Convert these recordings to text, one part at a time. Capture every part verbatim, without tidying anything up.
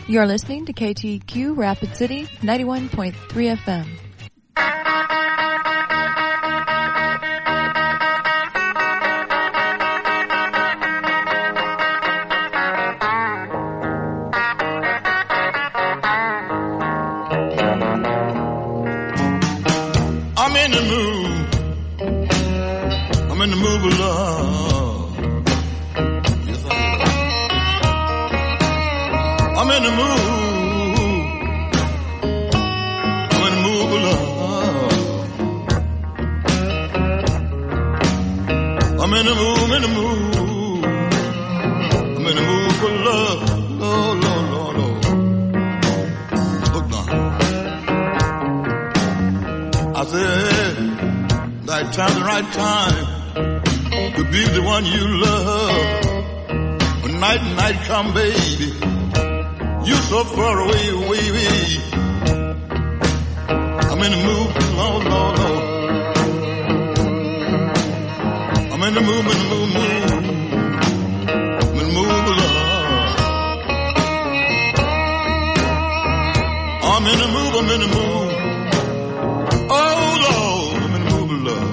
You're listening to K T Q Rapid City ninety-one point three F M. I'm in the mood. I'm in the mood of love. Yes, I am. I'm in the mood. I'm in the mood of love. I'm in the mood, I'm in the mood. I'm in the mood for love. Lord, Lord, Lord, Lord. Look now. I said, right time, the right time to be the one you love. When night and night come, baby, you so far away, away, away. I'm in the mood, Lord, Lord, Lord. I'm in the mood, in the mood, mood. I'm in the mood of love. I'm in the mood, I'm in the mood. Oh, Lord, I'm in the mood of love.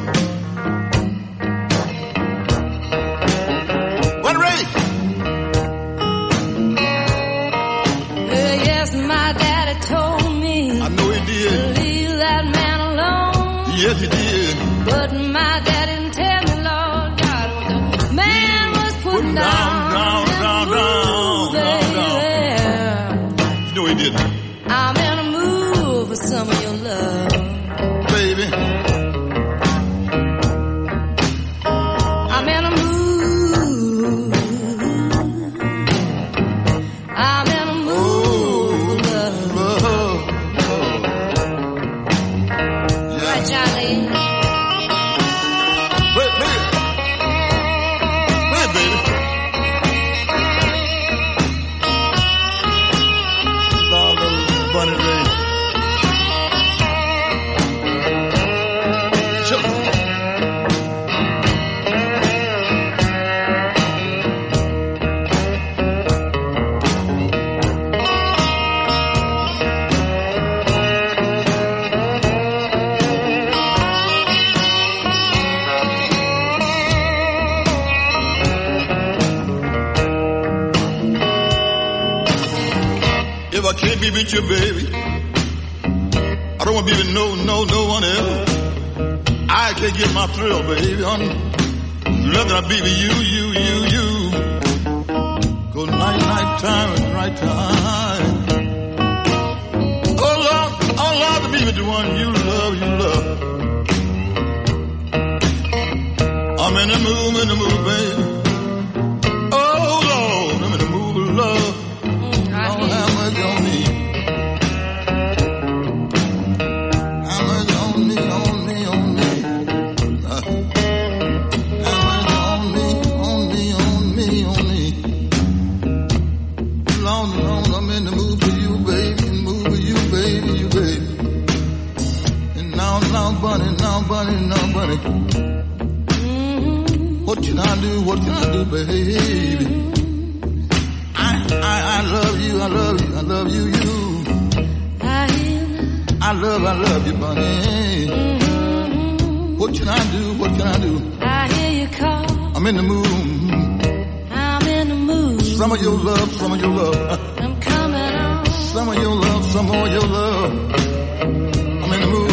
What, Ray? Uh, yes, my daddy told me. I know he did. To leave that man alone. Yes, he did. But my dad didn't tell me, Lord God, what the man was putting down, down, down, down, down, down, down. You know he didn't. I'm in a mood for some of your love. Baby. I'm in a mood. I'm in a mood for love. Yeah. Right, Charlie? Wait, wait. Wait, baby. Lord, little bunny Ray. If I can't be with you, baby, I don't want to be with no, no, no one else. I can't get my thrill, baby, on rather I be with you, you, you, you. Go night, night time and right time. Oh Lord, oh Lord, to be with the one you love, you love. I'm in the mood, in the mood, baby. Oh Lord, I'm in the mood of love. Don't have much on me. How much on me, on me, on me? Uh, how much on me, on me, on me, on me? Long, long, I'm in the mood for you, baby. In the mood for you, baby, you, baby. And now, now, bunny, now, bunny, now, bunny. What can I do, what can I do, baby? I, I love you, I love you, I love you, you. I hear. I love, I love you, bunny. Mm-hmm. What can I do, what can I do? I hear you call. I'm in the mood. I'm in the mood. Some of your love, some of your love. I'm coming on. Some of your love, some of your love. I'm in the mood.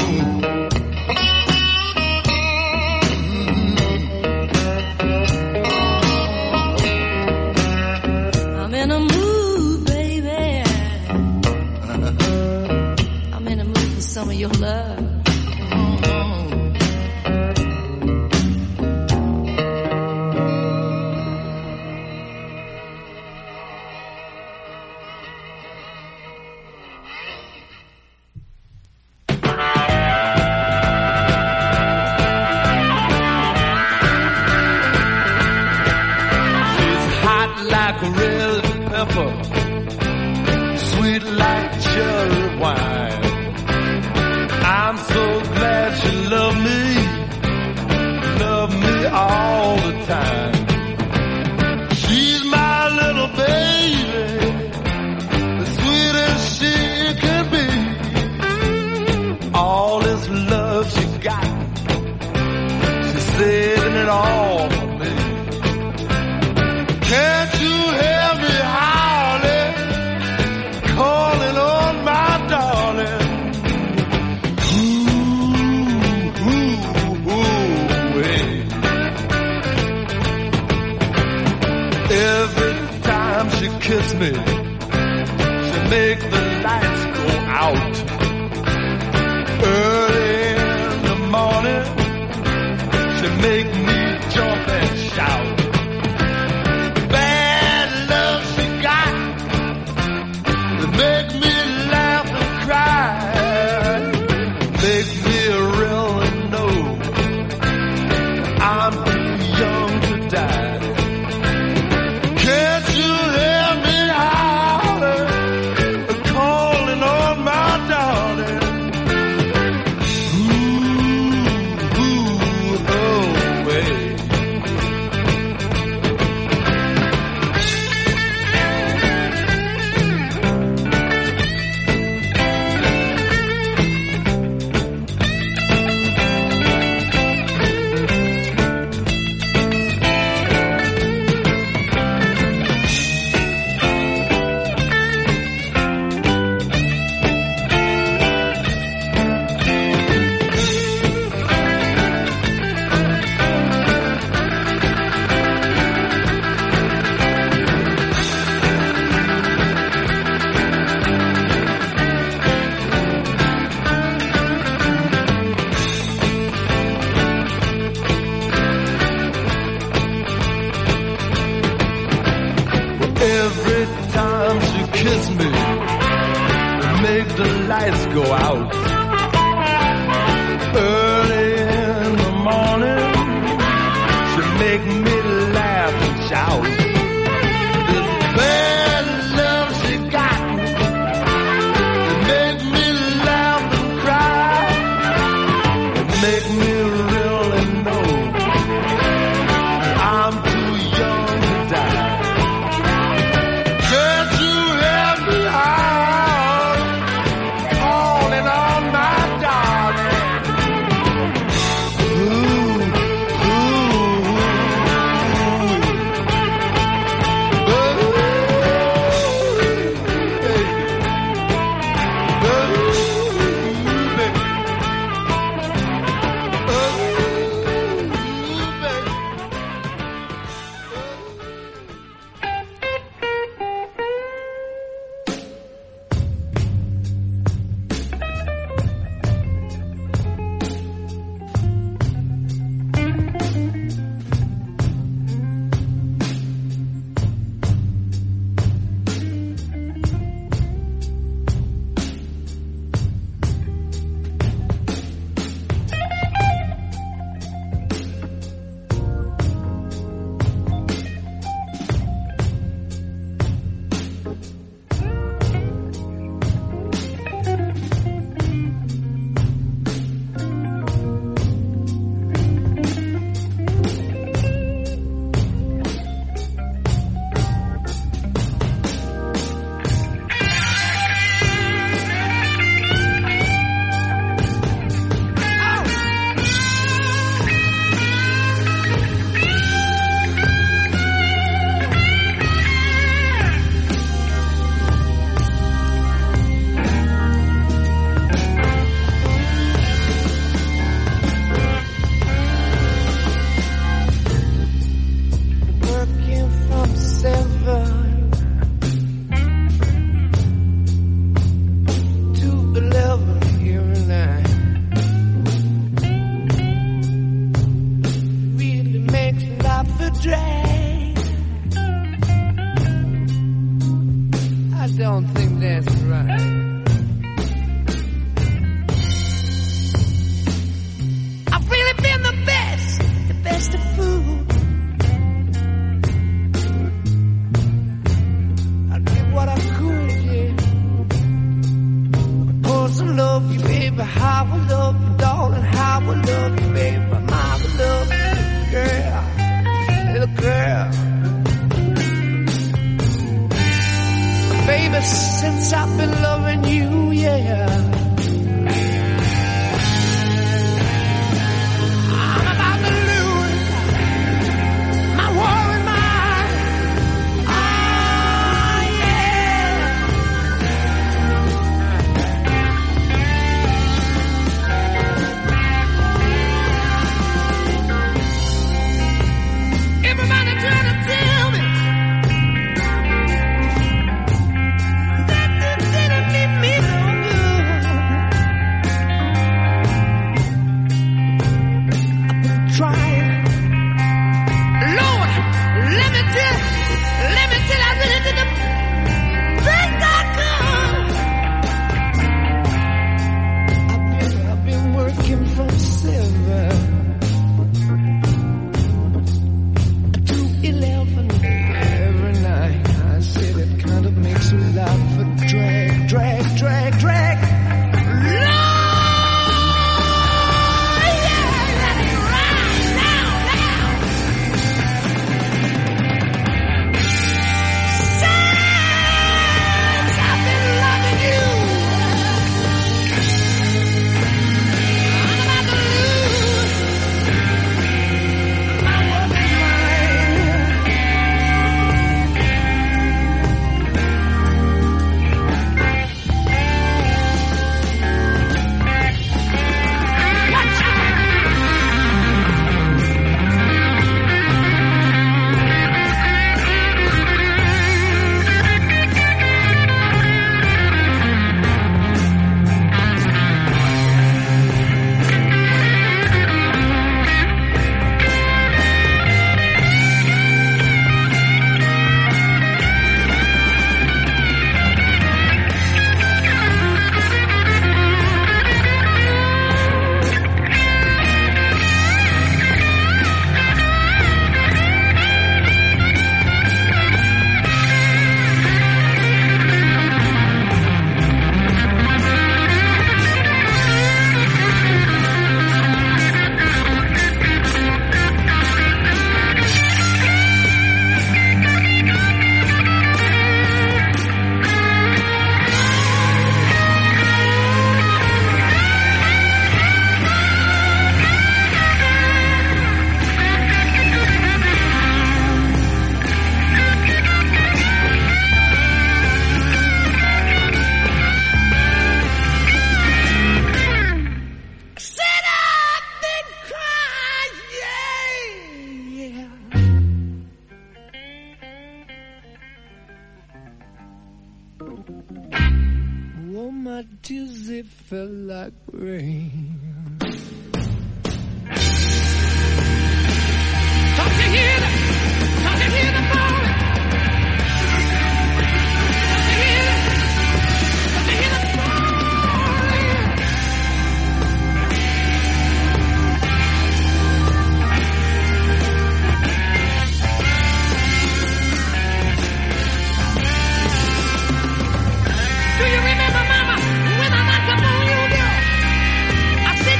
I'm in a mood, baby. I'm in a mood for some of your love. She's hot like a red pepper, sweet like cherry wine. I'm so glad she loved me, loved me all the time. She's my little baby, the sweet time she kissed me, she make the lights go out. Early in the morning, she make me jump and shout. Bad love she got to make me laugh and cry, make me really know I'm too young to die. Can't you hear me holler, calling on my darling? Ooh, ooh, oh, way. Every time she kiss me, make the lights go out. Early in the morning, she make me laugh and shout. This bad love she got, it make me laugh and cry, it make me really know I'm too young to die. Can't you hear me out, calling on my darling? Ooh, ooh, ooh, don't think that's right. I've really been the best, the best of food. I did what I could, yeah. Pour some love you, baby. How I love you, darling. How I love you, baby. Mama love you, girl, little girl. Baby, since I've been loving you, yeah, I'm about to lose my worried mind. Ah, yeah. Everybody trying to tell me loving every night. I said it kind of makes me laugh. But drag, drag, drag, drag. Lord! Felt like rain. Don't you hear the, don't you hear the falling? Don't you hear the, don't you hear the falling? Do you remember, Mama, when I knocked up on your door? I said,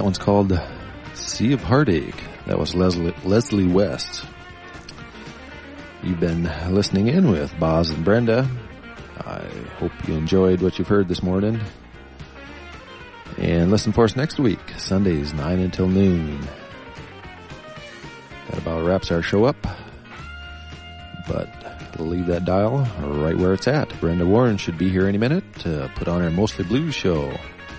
one's called Sea of Heartache. That was Leslie, Leslie West. You've been listening in with Boz and Brenda. I hope you enjoyed what you've heard this morning. And listen for us next week, Sundays, nine until noon. That about wraps our show up. But we'll leave that dial right where it's at. Brenda Warren should be here any minute to put on her Mostly Blues show.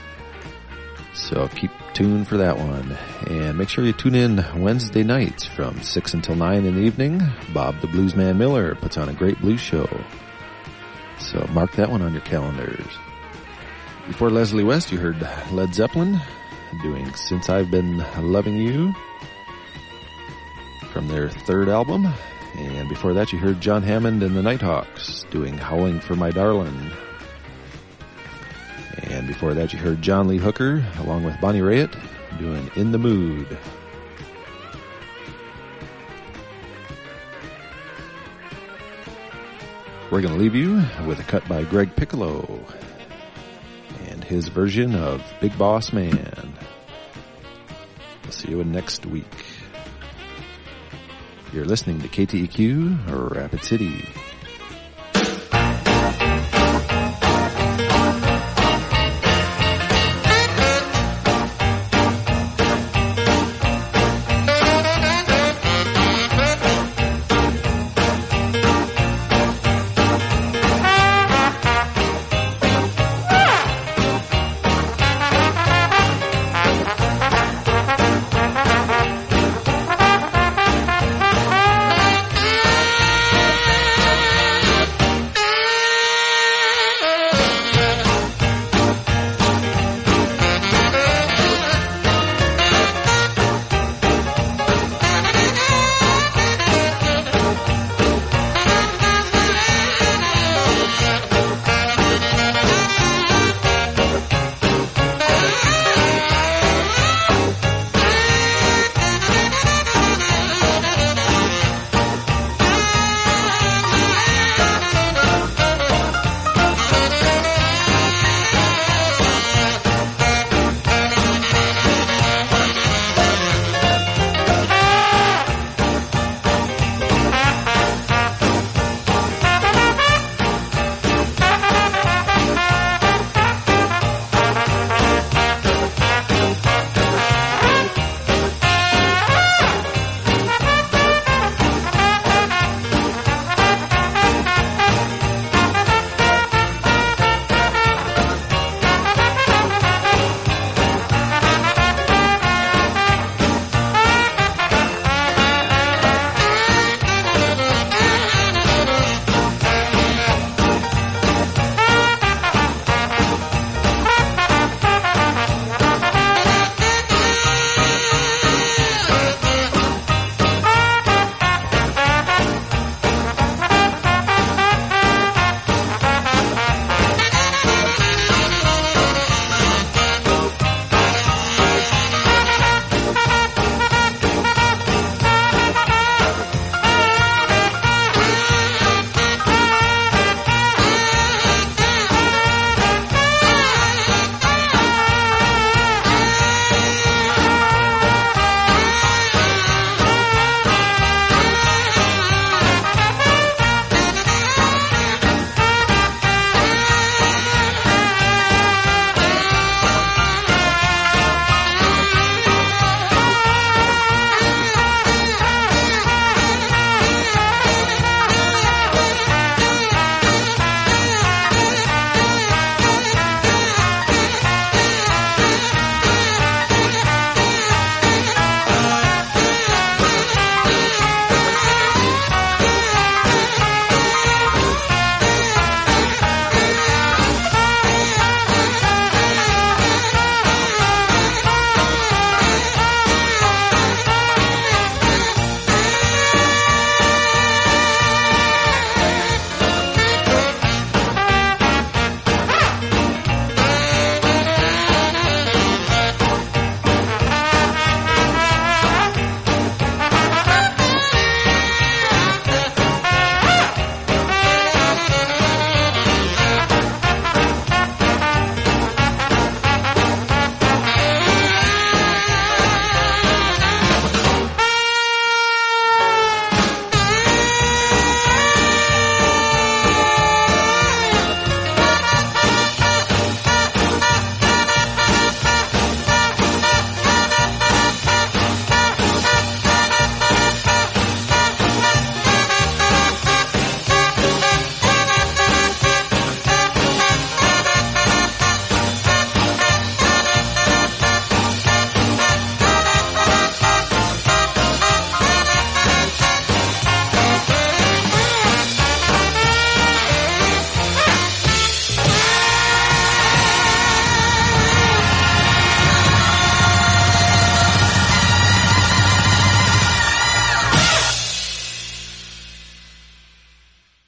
So keep tuned for that one. And make sure you tune in Wednesday nights from six until nine in the evening. Bob the Bluesman Miller puts on a great blues show. So mark that one on your calendars. Before Leslie West, you heard Led Zeppelin doing Since I've Been Loving You from their third album. And before that, you heard John Hammond and the Nighthawks doing Howling for My Darlin'. And before that, you heard John Lee Hooker along with Bonnie Raitt doing In the Mood. We're going to leave you with a cut by Greg Piccolo and his version of Big Boss Man. We'll see you next week. You're listening to K T E Q, Rapid City.